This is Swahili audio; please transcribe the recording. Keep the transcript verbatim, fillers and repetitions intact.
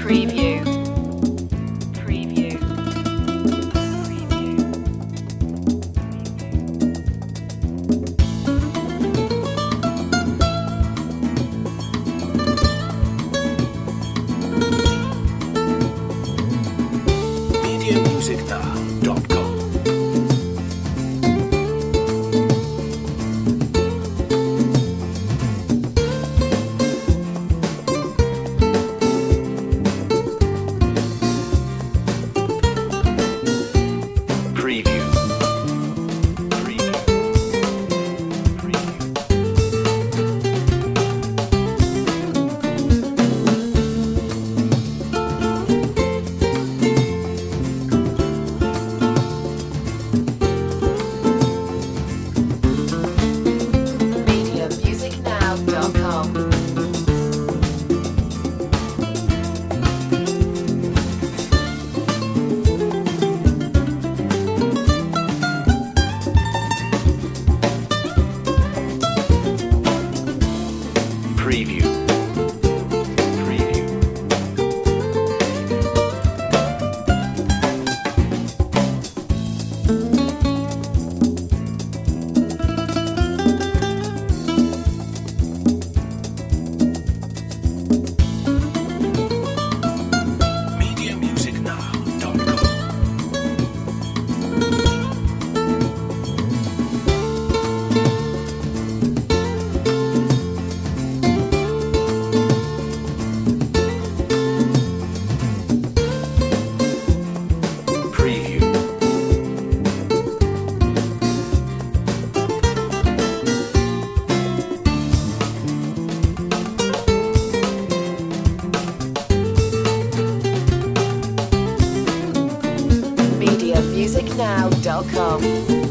Preview. Preview. Preview. media music now dot com. Preview. Preview. Preview. media music now dot com. Preview. Preview. media music now dot com. Preview. media music now dot com.